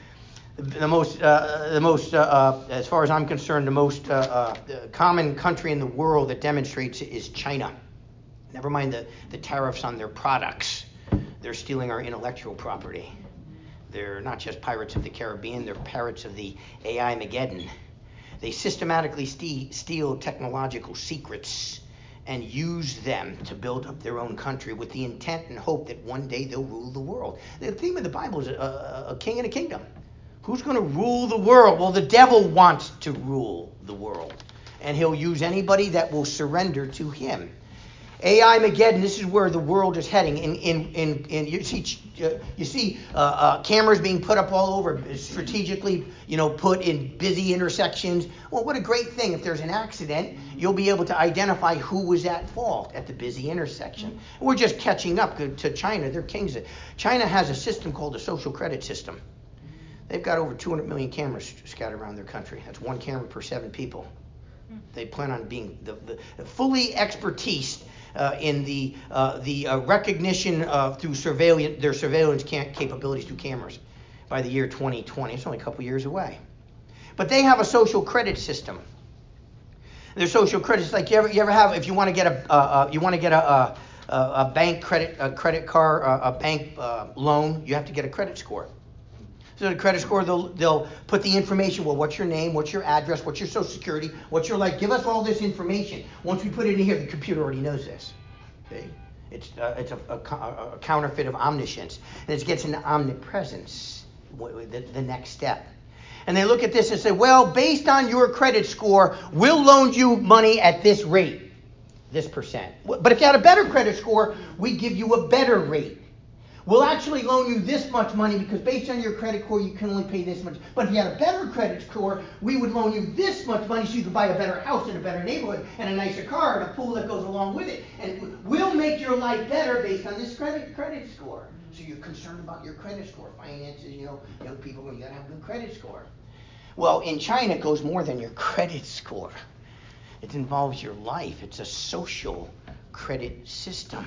The most, uh, the most, uh, uh, as far as I'm concerned, the most uh, uh, the common country in the world that demonstrates it is China. Never mind the, the tariffs on their products. They're stealing our intellectual property. They're not just pirates of the Caribbean, they're pirates of the A I Mageddon. They systematically ste- steal technological secrets and use them to build up their own country with the intent and hope that one day they'll rule the world. The theme of the Bible is a, a king and a kingdom. Who's going to rule the world? Well, the devil wants to rule the world, and he'll use anybody that will surrender to him. A I Mageddon, this is where the world is heading. In in in, in you see uh, you see uh, uh, cameras being put up all over, strategically, you know, put in busy intersections. Well, what a great thing! If there's an accident, you'll be able to identify who was at fault at the busy intersection. We're just catching up to China. They're kings. China has a system called the social credit system. They've got over two hundred million cameras scattered around their country. That's one camera per seven people. They plan on being the, the fully expertise uh, in the uh, the uh, recognition uh, through surveillance, their surveillance capabilities through cameras by the year twenty twenty. It's only a couple years away. But they have a social credit system. Their social credit is like you ever you ever have if you want to get a uh, uh, you want to get a, a a bank credit a credit card a, a bank uh, loan, you have to get a credit score. So the credit score, they'll, they'll put the information, well, what's your name, what's your address, what's your social security, what's your life, give us all this information. Once we put it in here, the computer already knows this. Okay? It's, uh, it's a, a, a counterfeit of omniscience. And it gets into omnipresence, the, the next step. And they look at this and say, well, based on your credit score, we'll loan you money at this rate, this percent. But if you had a better credit score, we give you a better rate. We'll actually loan you this much money because based on your credit score, you can only pay this much. But if you had a better credit score, we would loan you this much money so you could buy a better house in a better neighborhood and a nicer car and a pool that goes along with it. And we'll make your life better based on this credit credit score. So you're concerned about your credit score, finances, you know, young people, you gotta have a good credit score. Well, in China, it goes more than your credit score. It involves your life. It's a social credit system.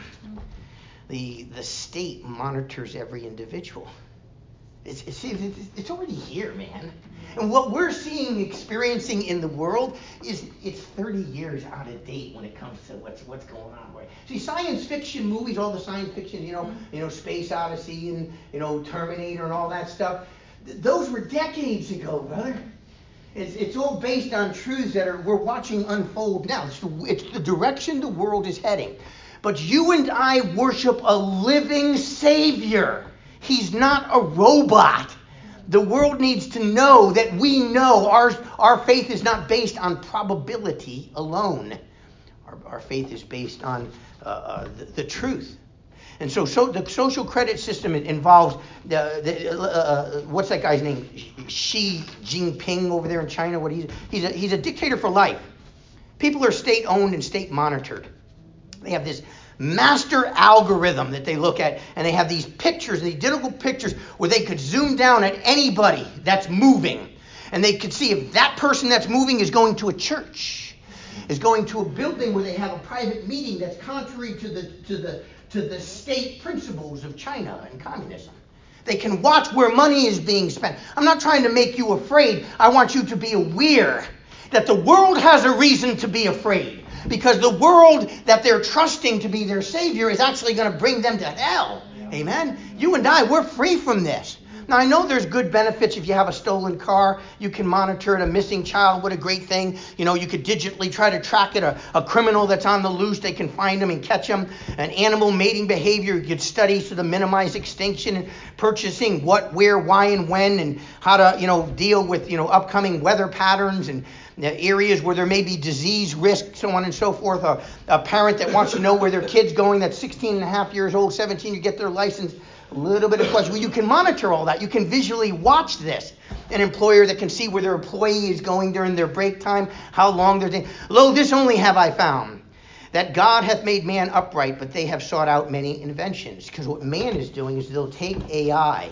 The the state monitors every individual. It's, it's, it's already here, man. And what we're seeing, experiencing in the world is it's thirty years out of date when it comes to what's what's going on. Right? See, science fiction movies, all the science fiction, you know, you know, Space Odyssey and you know Terminator and all that stuff. Th- those were decades ago, brother. It's, it's all based on truths that are we're watching unfold now. It's the, it's the direction the world is heading. But you and I worship a living Savior. He's not a robot. The world needs to know that we know our, our faith is not based on probability alone. Our, our faith is based on uh, uh, the, the truth. And so, so the social credit system involves, uh, the, uh, uh, what's that guy's name? Xi Jinping over there in China. What he's he's a, he's a dictator for life. People are state-owned and state-monitored. They have this master algorithm that they look at, and they have these pictures, the identical pictures, where they could zoom down at anybody that's moving. And they could see if that person that's moving is going to a church, is going to a building where they have a private meeting that's contrary to the to the to the state principles of China and communism. They can watch where money is being spent. I'm not trying to make you afraid. I want you to be aware that the world has a reason to be afraid. Because the world that they're trusting to be their Savior is actually going to bring them to hell. Amen? You and I, we're free from this. Now, I know there's good benefits if you have a stolen car. You can monitor it, a missing child. What a great thing. You know, you could digitally try to track it. A, a criminal that's on the loose, they can find them and catch them. An animal mating behavior, you could study so to minimize extinction and purchasing what, where, why, and when, and how to, you know, deal with, you know, upcoming weather patterns and areas where there may be disease risk, so on and so forth. A, a parent that wants to know where their kid's going that's sixteen and a half years old, seventeen, you get their license. A little bit of question. Well, you can monitor all that. You can visually watch this. An employer that can see where their employee is going during their break time, how long they're taking. Lo, this only have I found, that God hath made man upright, but they have sought out many inventions. Because what man is doing is they'll take A I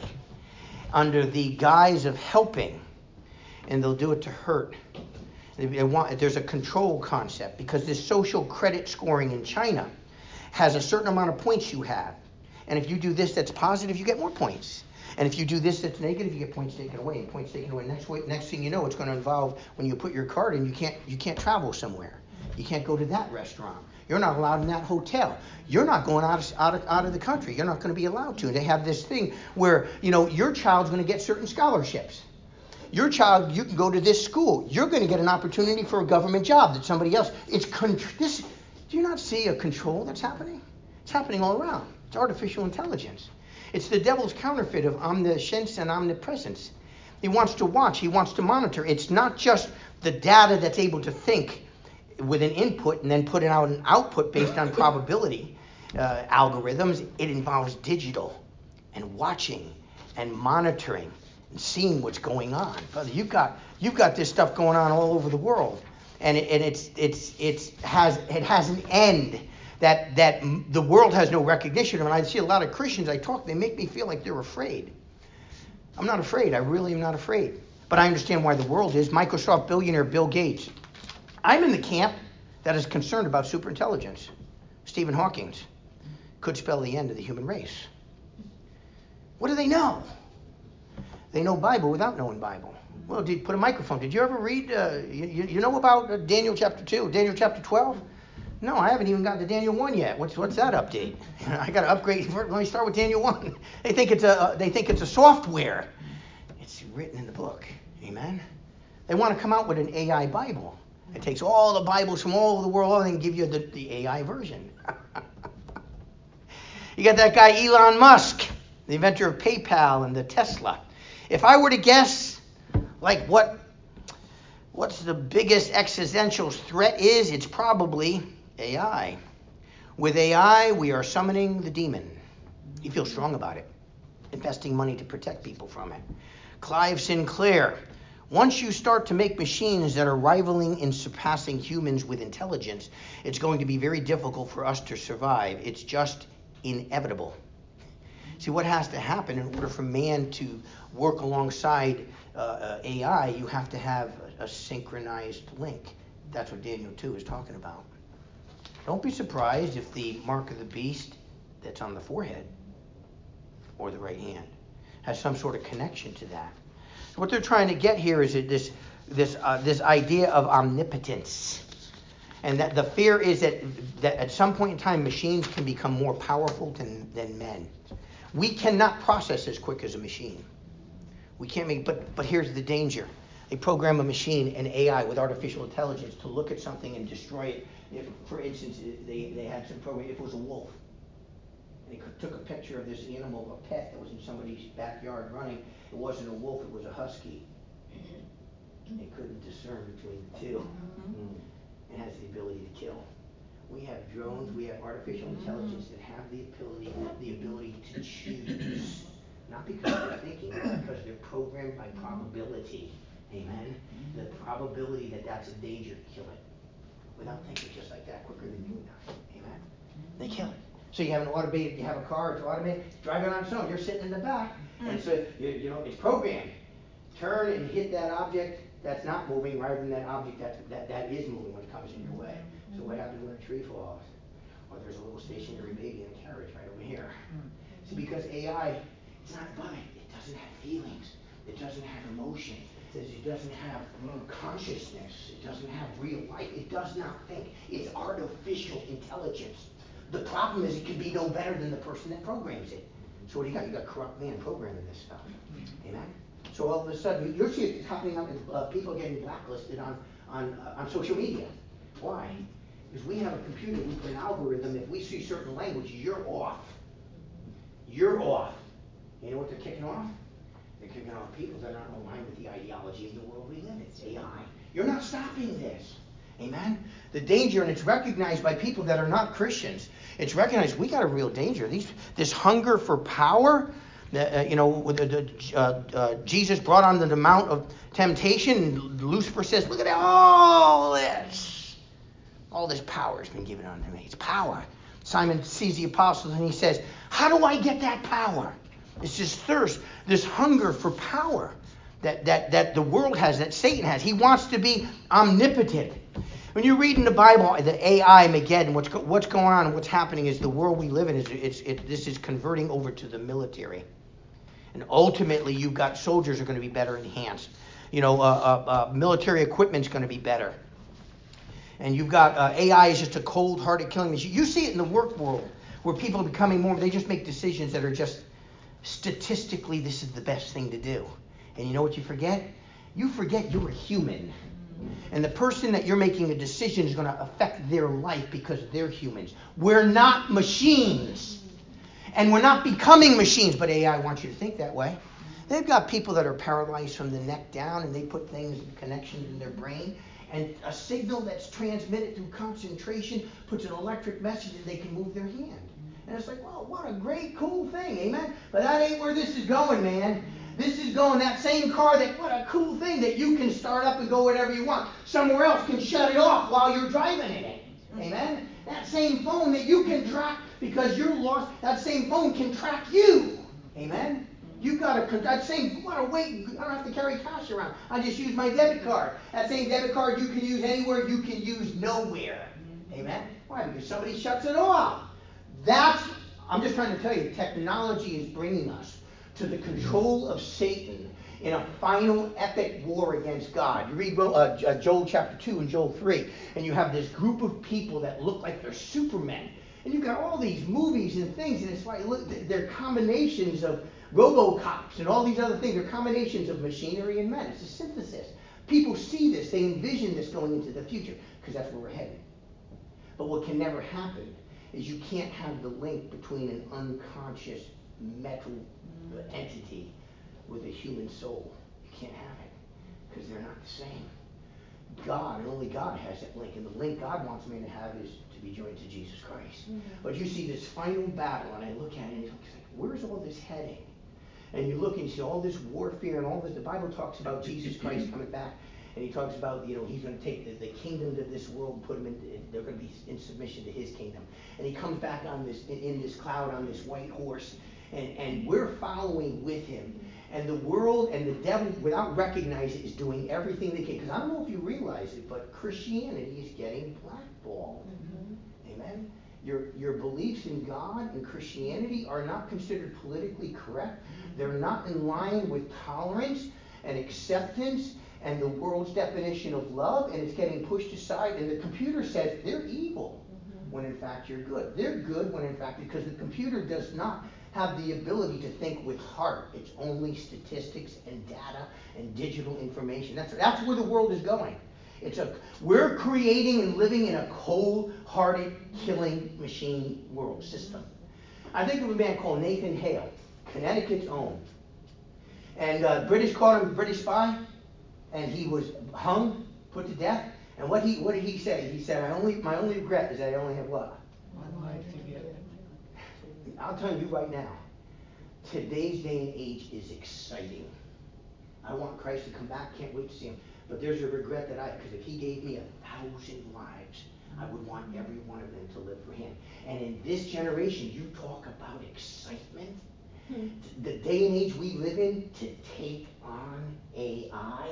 under the guise of helping, and they'll do it to hurt. They want, there's a control concept, because this social credit scoring in China has a certain amount of points you have. And if you do this that's positive, you get more points. And if you do this that's negative, you get points taken away. And points taken away. Next, next thing you know, it's going to involve when you put your card in, you can't you can't travel somewhere. You can't go to that restaurant. You're not allowed in that hotel. You're not going out of, out of, out of the country. You're not going to be allowed to. They have this thing where, you know, your child's going to get certain scholarships. Your child, you can go to this school. You're going to get an opportunity for a government job that somebody else. It's con- this. Do you not see a control that's happening? It's happening all around. It's artificial intelligence. It's the devil's counterfeit of omniscience and omnipresence. He wants to watch. He wants to monitor. It's not just the data that's able to think with an input and then put it out an output based on probability uh, algorithms. It involves digital and watching and monitoring. Seeing what's going on, brother. You've got you've got this stuff going on all over the world, and it, and it's it's it's has it has an end that that the world has no recognition of. And I see a lot of Christians I talk, they make me feel like they're afraid. I'm not afraid. I really am not afraid. But I understand why the world is. Microsoft billionaire Bill Gates. I'm in the camp that is concerned about superintelligence. Stephen Hawking could spell the end of the human race. What do they know? They know Bible without knowing Bible. Well, did put a microphone. Did you ever read, uh, you, you know about uh, Daniel chapter two, Daniel chapter twelve? No, I haven't even gotten to Daniel one yet. What's what's that update? I got to upgrade. Let me start with Daniel one. They think it's a uh, they think it's a software. It's written in the book. Amen. They want to come out with an A I Bible. It takes all the Bibles from all over the world and give you the, the A I version. You got that guy Elon Musk, the inventor of PayPal and the Tesla. If I were to guess, like what what's the biggest existential threat is, it's probably A I. With A I, we are summoning the demon. He feels strong about it, investing money to protect people from it. Clive Sinclair, once you start to make machines that are rivaling and surpassing humans with intelligence, it's going to be very difficult for us to survive. It's just inevitable. See, what has to happen in order for man to work alongside uh, uh, A I, you have to have a, a synchronized link. That's what Daniel two is talking about. Don't be surprised if the mark of the beast that's on the forehead or the right hand has some sort of connection to that. So what they're trying to get here is that this this uh, this idea of omnipotence, and that the fear is that that at some point in time machines can become more powerful than than men. We cannot process as quick as a machine. We can't make. But but here's the danger. They program a machine, an A I with artificial intelligence, to look at something and destroy it. If, for instance, they they had some program. If it was a wolf, and they took a picture of this animal, a pet that was in somebody's backyard running. It wasn't a wolf, it was a husky. They couldn't discern between the two. Mm-hmm. It has the ability to kill. We have drones, we have artificial intelligence that have the ability, the ability to choose. Not because they're thinking, but because they're programmed by probability. Amen? The probability that that's a danger to kill it. Without thinking, just like that, quicker than you know. Amen? They kill it. So you have an automated, you have a car, it's automated, driving on its own, you're sitting in the back, and so, you, you know, it's programmed. Turn and hit that object that's not moving rather than that object that's, that, that is moving when it comes in your way. So what happens when a tree falls? Or there's a little stationary baby in a carriage right over here. See, because A I, it's not above it. It doesn't have feelings. It doesn't have emotion. It doesn't have consciousness. It doesn't have real life. It does not think. It's artificial intelligence. The problem is it can be no better than the person that programs it. So what do you got? You got a corrupt man programming this stuff. Amen? So all of a sudden, you'll see it happening on uh, people getting blacklisted on, on, uh, on social media. Why? Because we have a computer, we put an algorithm, if we see certain language, you're off. You're off. You know what they're kicking off? They're kicking off people that aren't aligned with the ideology of the world we live in. It's A I. You're not stopping this. Amen? The danger, and it's recognized by people that are not Christians. It's recognized we got a real danger. These, this hunger for power, uh, you know, the, the, uh, uh, Jesus brought on the Mount of Temptation, and Lucifer says, look at all this. All this power has been given unto me. It's power. Simon sees the apostles and he says, how do I get that power? It's this thirst, this hunger for power that, that, that the world has, that Satan has. He wants to be omnipotent. When you read in the Bible, the A I, Mageddon, what's go, what's going on and what's happening is the world we live in, is it's, it, this is converting over to the military. And ultimately, you've got soldiers are going to be better enhanced. You know, uh, uh, uh, military equipment's going to be better. And you've got uh, A I is just a cold-hearted killing machine. You see it in the work world where people are becoming more, they just make decisions that are just statistically, this is the best thing to do. And you know what you forget? You forget you're a human. And the person that you're making a decision is going to affect their life because they're humans. We're not machines. And we're not becoming machines, but A I wants you to think that way. They've got people that are paralyzed from the neck down, and they put things, connections in their brain. And a signal that's transmitted through concentration puts an electric message and they can move their hand. And it's like, wow, what a great, cool thing, amen? But that ain't where this is going, man. This is going, that same car, that what a cool thing that you can start up and go wherever you want. Somewhere else can shut it off while you're driving in it. Amen? That same phone that you can track because you're lost, that same phone can track you. Amen? You got to, that same, what a wait, I don't have to carry cash around. I just use my debit card. That same debit card you can use anywhere, you can use nowhere. Amen? Why? Because somebody shuts it off. That's, I'm just trying to tell you, technology is bringing us to the control of Satan in a final epic war against God. You read uh, Joel chapter two and Joel three, and you have this group of people that look like they're supermen. And you've got all these movies and things, and it's like, look, they're combinations of RoboCops and all these other things. They're combinations of machinery and men. It's a synthesis. People see this. They envision this going into the future because that's where we're headed. But what can never happen is you can't have the link between an unconscious metal entity with a human soul. You can't have it because they're not the same. God, and only God has that link. And the link God wants man to have is to be joined to Jesus Christ. Mm-hmm. But you see this final battle, and I look at it and it's like, where's all this heading? And you look and you see all this warfare and all this. The Bible talks about Jesus Christ coming back, and he talks about, you know, he's going to take the, the kingdom of this world and put them in, they're going to be in submission to his kingdom. And he comes back on this, in, in this cloud on this white horse, and, and we're following with him. And the world and the devil, without recognizing it, is doing everything they can. Because I don't know if you realize it, but Christianity is getting blackballed. Mm-hmm. Amen? Your, your beliefs in God and Christianity are not considered politically correct. They're not in line with tolerance and acceptance and the world's definition of love, and it's getting pushed aside. And the computer says they're evil, mm-hmm. when in fact you're good. They're good when in fact, because the computer does not have the ability to think with heart. It's only statistics and data and digital information. That's, that's where the world is going. It's a, we're creating and living in a cold-hearted, killing machine world system. I think of a man called Nathan Hale, Connecticut's own. And uh, British caught him, British spy, and he was hung, put to death. And what he what did he say? He said, "I only my only regret is that I only have what? One life to give." I'll tell you right now, today's day and age is exciting. I want Christ to come back. Can't wait to see him. But there's a regret that I, because if he gave me a thousand lives, I would want every one of them to live for him. And in this generation, you talk about excitement. Hmm. The day and age we live in, to take on A I,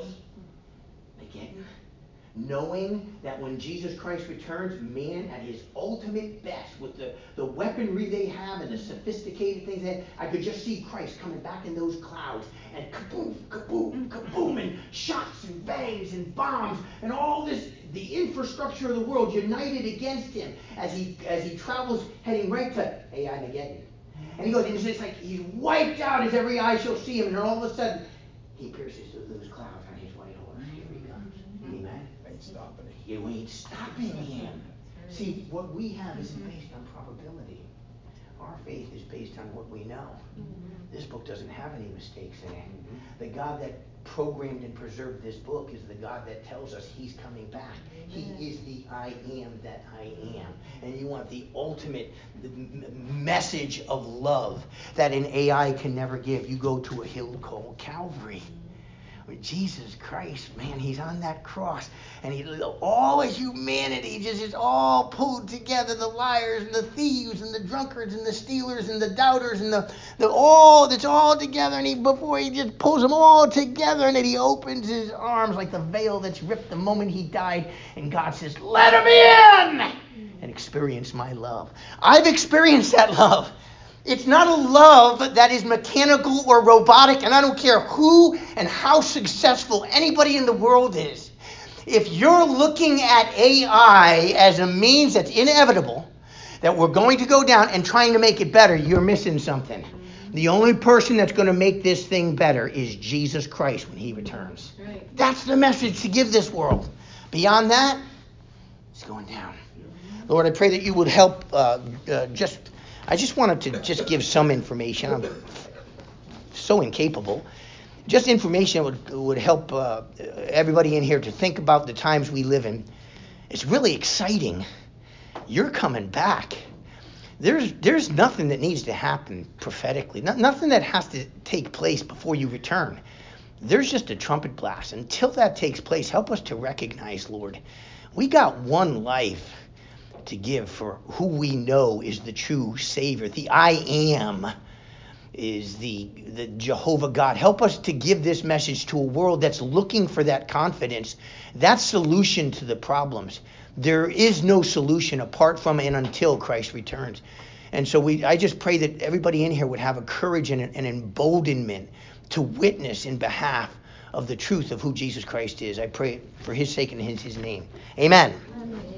again, knowing that when Jesus Christ returns, man at his ultimate best, with the, the weaponry they have and the sophisticated things they have, I could just see Christ coming back in those clouds, and kaboom, kaboom, kaboom, and shots and bangs and bombs and all this, the infrastructure of the world united against him as he as he travels, heading right to A I Mageddon. And he goes, and it's just like he's wiped out as every eye shall see him, and then all of a sudden he pierces through those clouds on his white horse. Here he comes. Amen. Stopping it. You ain't stopping him. See, what we have isn't based on probability. Our faith is based on what we know. Mm-hmm. This book doesn't have any mistakes in it. Mm-hmm. The God that programmed and preserved this book is the God that tells us he's coming back. He is the I am that I am. And you want the ultimate message of love that an A I can never give. You go to a hill called Calvary. Jesus Christ, man, he's on that cross, and he, all of humanity just is all pulled together, the liars and the thieves and the drunkards and the stealers and the doubters and the, the all, it's all together, and he, before he just pulls them all together, and then he opens his arms like the veil that's ripped the moment he died, and God says, let him in, and experience my love. I've experienced that love. It's not a love that is mechanical or robotic, and I don't care who and how successful anybody in the world is. If you're looking at A I as a means that's inevitable, that we're going to go down and trying to make it better, you're missing something. The only person that's going to make this thing better is Jesus Christ when he returns. Right. That's the message to give this world. Beyond that, it's going down. Lord, I pray that you would help uh, uh, just... I just wanted to just give some information. I'm so incapable. Just information that would, would help uh, everybody in here to think about the times we live in. It's really exciting. You're coming back. There's there's nothing that needs to happen prophetically. No, nothing that has to take place before you return. There's just a trumpet blast. Until that takes place, help us to recognize, Lord, we got one life to give for who we know is the true Savior. The I am is the, the Jehovah God. Help us to give this message to a world that's looking for that confidence, that solution to the problems. There is no solution apart from and until Christ returns. And so we, I just pray that everybody in here would have a courage and an emboldenment to witness in behalf of the truth of who Jesus Christ is. I pray for his sake and in his name. Amen. Amen.